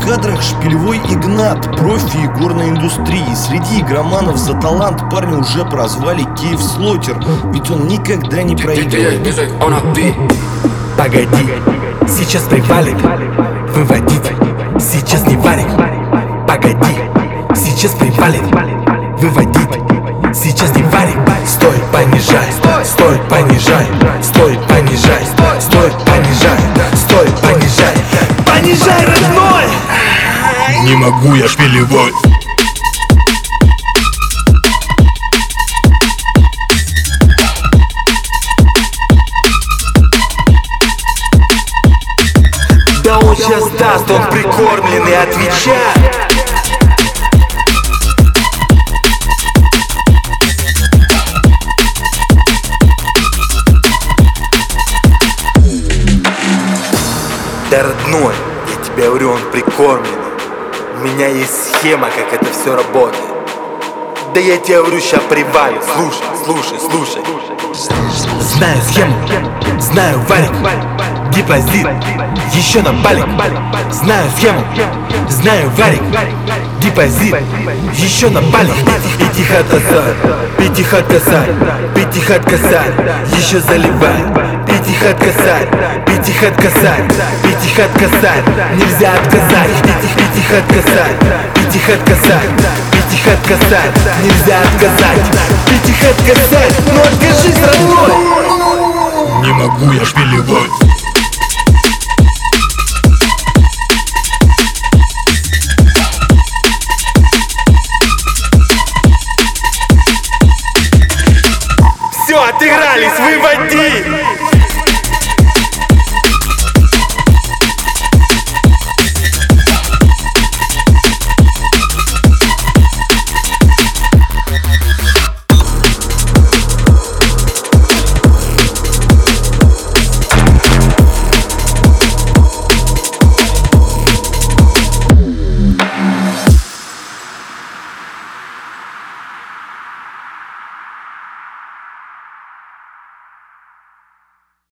кадрах шпилевой Игнат, профи горной индустрии. Среди игроманов за талант парня уже прозвали Киев Слотер, ведь он никогда не проигрывает. Погоди, сейчас привалит, выводить, сейчас не варик. Погоди, сейчас привалит, выводить, сейчас не варик. Стой, понижай, стой, понижай, стой, понижай, стой, понижай, стой, понижай, понижай, родной! Не могу я шпилевой. Да он сейчас даст, он прикормленный, отвечай. Да, родной, я тебе говорю, он прикормленный. У меня есть схема, как это все работает. Да я тебе говорю, ща привалю. Слушай. Знаю схему, знаю варик, депозит, еще на балик. Знаю схему, знаю варик, депозит, еще на балик. Пятихат косарь, пятихат косарь, еще заливай. Пятихат косарь, пятихат косарь, пятихат косарь, нельзя отказать. Пятихат косарь, пятихат косарь, пятихат косарь, нельзя отказать. Пятихат косарь, ну откажись, родной! Не могу я шпилевой.